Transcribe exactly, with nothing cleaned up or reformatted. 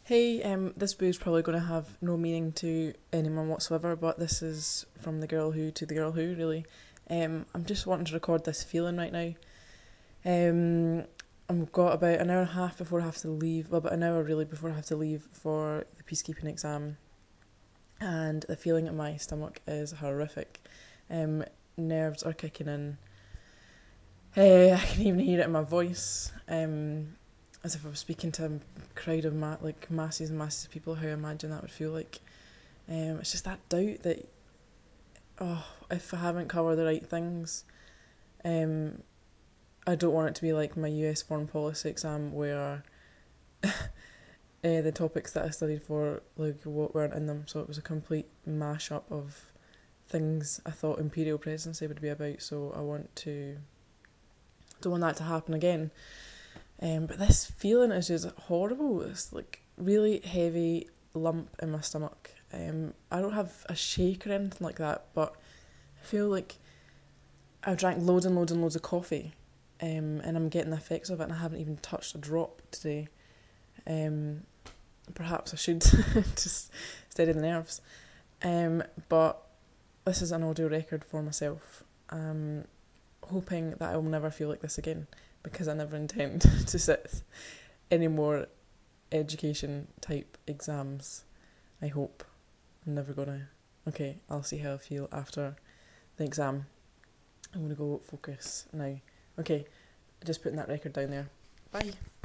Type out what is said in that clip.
Hey, um, this boo is probably going to have no meaning to anyone whatsoever, but this is from the girl who to the girl who, really. Um, I'm just wanting to record this feeling right now. Um, I've got about an hour and a half before I have to leave, well, about an hour really before I have to leave for the peacekeeping exam, and the feeling in my stomach is horrific. Um, nerves are kicking in. Uh, I can even hear it in my voice. Um, as if I was speaking to a crowd of ma- like masses and masses of people, how I imagine that would feel like. Um, it's just that doubt that, oh, if I haven't covered the right things, um, I don't want it to be like my U S foreign policy exam where uh, the topics that I studied for like what weren't in them, so it was a complete mash-up of things I thought imperial presidency would be about. So I want to, don't want that to happen again. Um, but this feeling is just horrible. It's like really heavy lump in my stomach. Um, I don't have a shake or anything like that, but I feel like I've drank loads and loads and loads of coffee, um, and I'm getting the effects of it, and I haven't even touched a drop today. Um, perhaps I should just steady the nerves. Um, but this is an audio record for myself. Um, hoping that I will never feel like this again, because I never intend to sit any more education type exams. I hope. I'm never gonna. Okay, I'll see how I feel after the exam. I'm gonna go focus now. Okay, just putting that record down there. Bye.